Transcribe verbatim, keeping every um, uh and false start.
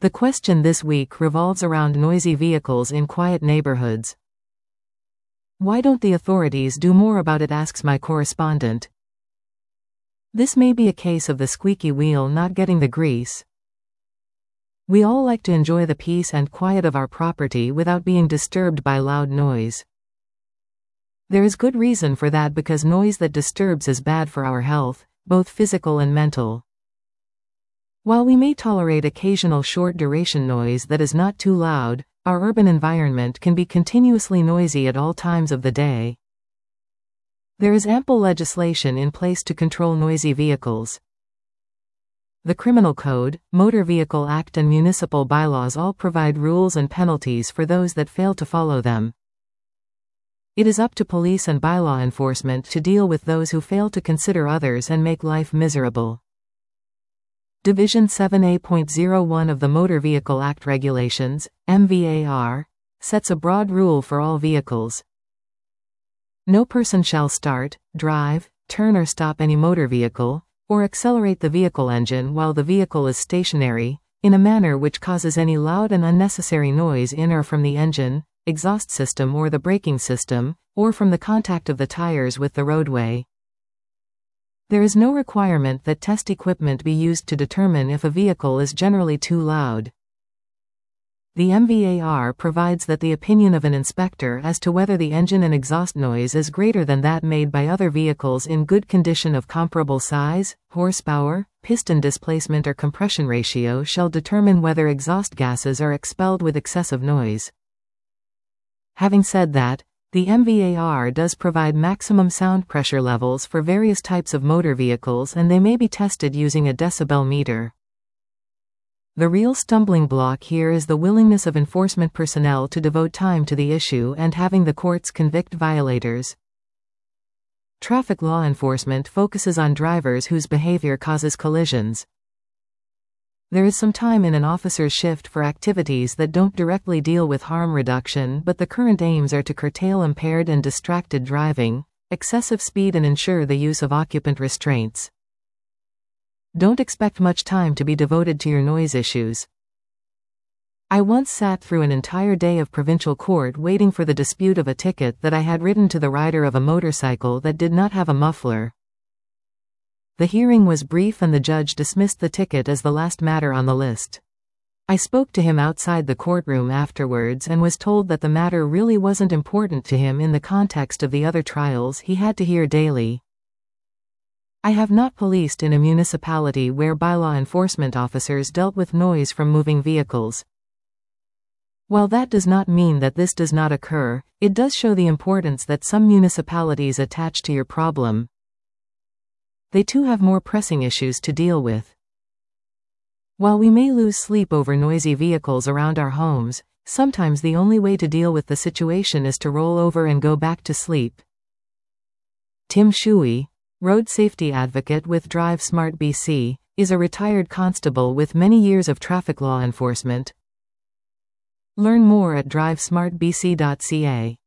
The question this week revolves around noisy vehicles in quiet neighborhoods. Why don't the authorities do more about it, asks my correspondent. This may be a case of the squeaky wheel not getting the grease. We all like to enjoy the peace and quiet of our property without being disturbed by loud noise. There is good reason for that, because noise that disturbs is bad for our health, both physical and mental. While we may tolerate occasional short-duration noise that is not too loud, our urban environment can be continuously noisy at all times of the day. There is ample legislation in place to control noisy vehicles. The Criminal Code, Motor Vehicle Act and municipal bylaws all provide rules and penalties for those that fail to follow them. It is up to police and bylaw enforcement to deal with those who fail to consider others and make life miserable. Division seven A point oh one of the Motor Vehicle Act Regulations, M V A R, sets a broad rule for all vehicles. No person shall start, drive, turn or stop any motor vehicle, or accelerate the vehicle engine while the vehicle is stationary, in a manner which causes any loud and unnecessary noise in or from the engine, exhaust system or the braking system, or from the contact of the tires with the roadway. There is no requirement that test equipment be used to determine if a vehicle is generally too loud. The M V A R provides that the opinion of an inspector as to whether the engine and exhaust noise is greater than that made by other vehicles in good condition of comparable size, horsepower, piston displacement or compression ratio shall determine whether exhaust gases are expelled with excessive noise. Having said that, the M V A R does provide maximum sound pressure levels for various types of motor vehicles, and they may be tested using a decibel meter. The real stumbling block here is the willingness of enforcement personnel to devote time to the issue and having the courts convict violators. Traffic law enforcement focuses on drivers whose behavior causes collisions. There is some time in an officer's shift for activities that don't directly deal with harm reduction, but the current aims are to curtail impaired and distracted driving, excessive speed, and ensure the use of occupant restraints. Don't expect much time to be devoted to your noise issues. I once sat through an entire day of provincial court waiting for the dispute of a ticket that I had written to the rider of a motorcycle that did not have a muffler. The hearing was brief and the judge dismissed the ticket as the last matter on the list. I spoke to him outside the courtroom afterwards and was told that the matter really wasn't important to him in the context of the other trials he had to hear daily. I have not policed in a municipality where bylaw enforcement officers dealt with noise from moving vehicles. While that does not mean that this does not occur, it does show the importance that some municipalities attach to your problem. They too have more pressing issues to deal with. While we may lose sleep over noisy vehicles around our homes, sometimes the only way to deal with the situation is to roll over and go back to sleep. Tim Shuey, road safety advocate with Drive Smart B C, is a retired constable with many years of traffic law enforcement. Learn more at drive smart b c dot c a.